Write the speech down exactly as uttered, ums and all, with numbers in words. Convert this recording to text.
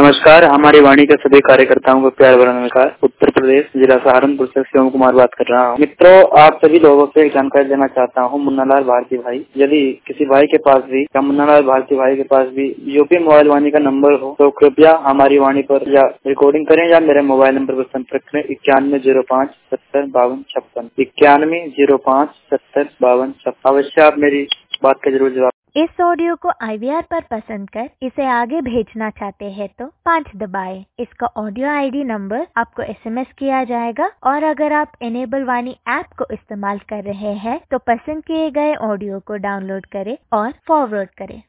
नमस्कार, हमारी वाणी के सभी कार्यकर्ताओं को प्यार भरा नमस्कार। उत्तर प्रदेश जिला सहारनपुर से शिवम कुमार बात कर रहा हूँ। मित्रों, आप सभी लोगों से एक जानकारी देना चाहता हूँ। मुन्नालाल भारती भाई, यदि किसी भाई के पास भी या मुन्नालाल भारती भाई के पास भी यूपी मोबाइल वाणी का नंबर हो तो कृपया हमारी वाणी पर या रिकॉर्डिंग करें या मेरे मोबाइल नंबर पर संपर्क करें इक्यानवे जीरो पाँच सत्तर बावन छप्पन इक्यानवे जीरो पाँच सत्तर बावन छप्पन। अवश्य आप मेरी बात का जरूर जवाब। इस ऑडियो को आई वी आर पर पसंद कर इसे आगे भेजना चाहते हैं तो पाँच दबाएं। इसका ऑडियो आई डी नंबर आपको एस एम एस किया जाएगा और अगर आप इनेबल वाणी ऐप को इस्तेमाल कर रहे हैं तो पसंद किए गए ऑडियो को डाउनलोड करें और फॉरवर्ड करें।